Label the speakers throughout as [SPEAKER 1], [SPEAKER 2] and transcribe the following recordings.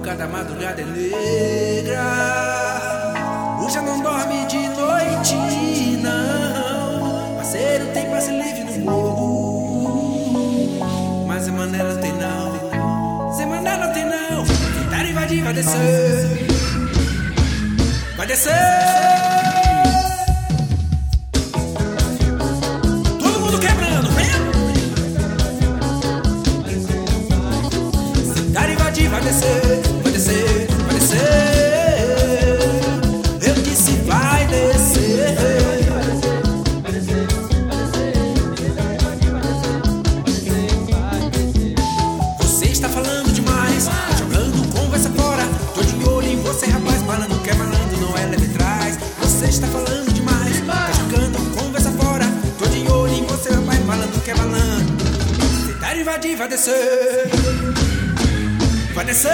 [SPEAKER 1] boca da madrugada é negra. O já não dorme de noite, não. Parceiro tem passe livre no morro, mas Zé Mané não tem não. Zé Mané não tem não. Tentar invadir, vai descer. Vai descer. Todo mundo quebrando, vem. Tentar invadir, vai descer. Vai descer, vai descer. Eu disse vai descer. Você está falando demais, tá jogando conversa fora. Tô de olho em você, rapaz. Malandro que é malandro, não é leve trás. Você está falando demais, tá jogando conversa fora. Tô de olho em você, rapaz. Malandro que é malandro. Tentar invadir, vai descer. Vai descer.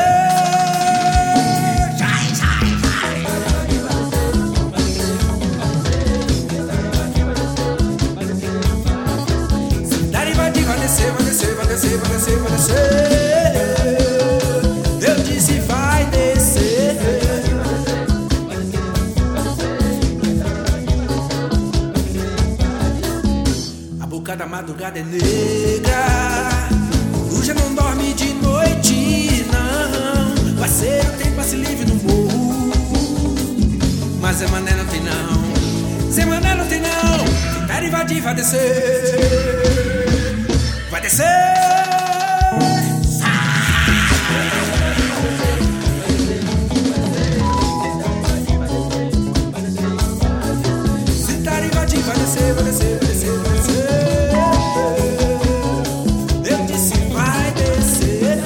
[SPEAKER 1] Vai descer, vai descer, vai descer, vai descer, vai descer. Eu disse vai descer. A boca da madrugada é negra. O já não dorme de noite, não. Parceiro tem passe livre no morro, mas Zé Mané não tem não. Zé Mané não tem não. Tentar invadir, vai descer. Vai descer. Tentar invadir, vai descer, vai descer, vai descer, vai descer. Eu disse vai descer.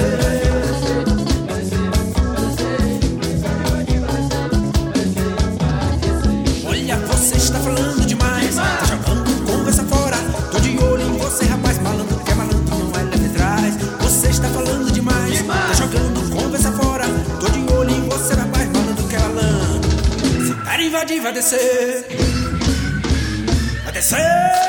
[SPEAKER 1] Olha, você está falando demais, tá jogando conversa fora. Tô de olho em você, rapaz. Malandro que é malandro, não é leve trás. Você está falando demais, tá jogando conversa fora. Tô de olho em você, rapaz. Malandro que é malandro. Se tentar invadir, vai descer. Vai descer.